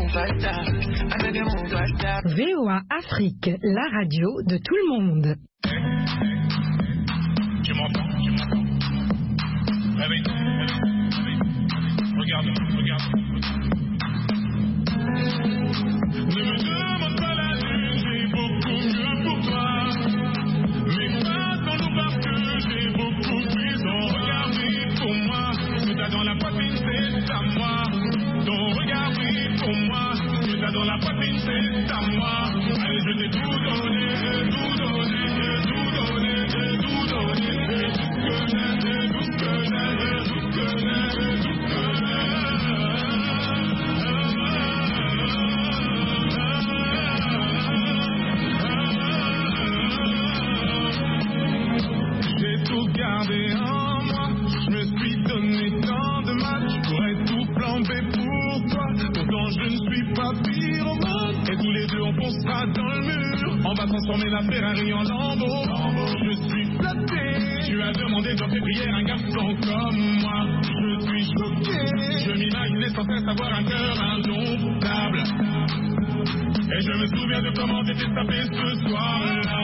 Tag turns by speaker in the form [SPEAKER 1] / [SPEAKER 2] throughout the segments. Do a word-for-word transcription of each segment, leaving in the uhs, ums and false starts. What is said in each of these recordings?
[SPEAKER 1] V O A Afrique, la radio de tout le monde.
[SPEAKER 2] Tu m'entends, tu m'entends. Réveille-toi, réveille-toi. Regarde, regarde. Ne me demande pas la lune, j'ai beaucoup mieux pour toi. Mais pas dans nos barques, j'ai beaucoup plus en regard, oui, pour moi. Que t'as dans la poitrine, c'est à moi. Ton regard, oui, pour moi. Que t'as dans la poitrine, c'est à moi. Allez, je t'ai tout donné, tout donné, tout donné, tout donné. Tout ce que j'ai, tout ce que j'ai, tout ce que j'ai, tout ce que j'ai tout gardé en moi, je me suis donné tant de mal, je pourrais tout flamber pour toi, pourtant je ne suis pas pyromane, et tous les deux on foncera dans le mur, on va transformer la Ferrari en Lambo, je suis flatté, tu as demandé dans tes prières un garçon comme moi, je suis choqué, je m'imaginais sans cesse avoir un cœur indomptable, et je me souviens de comment t'étais tapé ce soir-là.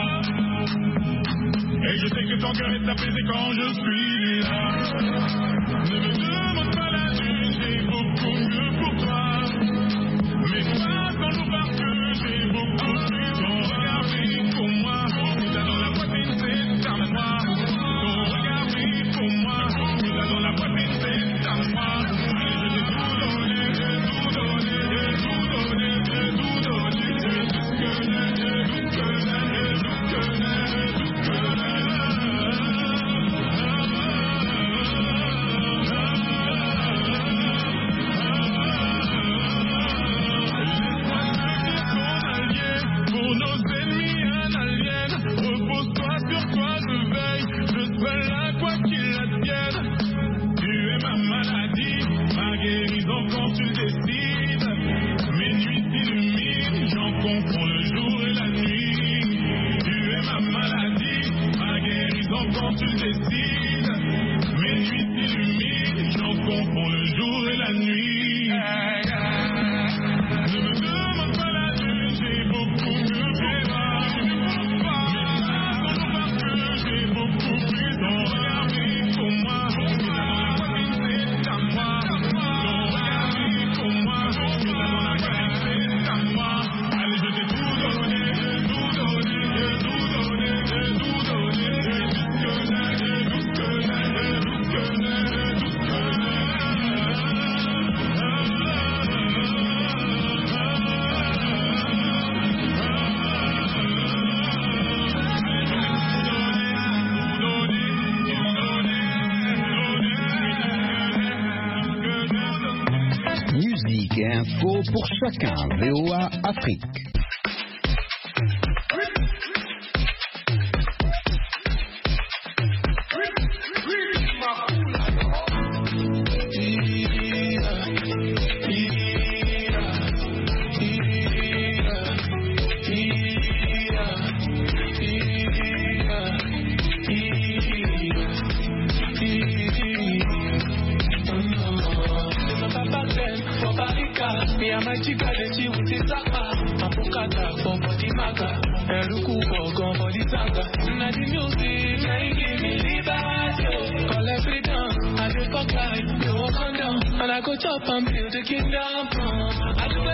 [SPEAKER 2] Et je sais que ton cœur est apaisé quand je suis là. Ne me demande pas la lune, j'ai beaucoup mieux pour toi. Mais pas quand nous partons, j'ai beaucoup plus en regard, oui, pour moi. Que t'as dans la poitrine, c'est à moi. Ton regard, oui, pour moi. Que t'as dans la poitrine, c'est à moi. Allez, je t'ai tout donné, tout donné, tout donné, tout donné. Tout ce que j'ai, tout ce que j'ai, tout ce que j'ai, tout ce que j'ai. Pour nos ennemis, un alien. Repose-toi sur toi, je veille. Je serai là, quoi qu'il advienne. Tu es ma maladie, ma guérison quand tu décides. Mes nuits s'illuminent, j'en confonds le jour et la nuit. Tu es ma maladie, ma guérison quand tu décides. Mes nuits s'illuminent, j'en confonds le jour et la nuit. Ne me demande pas la lune, j'ai beaucoup mieux pour toi. J'ai beaucoup plus en regard, oui, pour moi. Que t'as dans la poitrine, c'est à moi. Ton regard, oui, pour moi. Que t'as dans la poitrine, c'est à moi. Allez, je t'ai tout donné, tout donné, tout donné, tout donné. Tout ce que j'ai, tout ce que j'ai, tout ce que j'ai, tout ce que j'ai.
[SPEAKER 3] Musique et info pour chacun. V O A Afrique.
[SPEAKER 4] And I go chop and build a kingdom. I do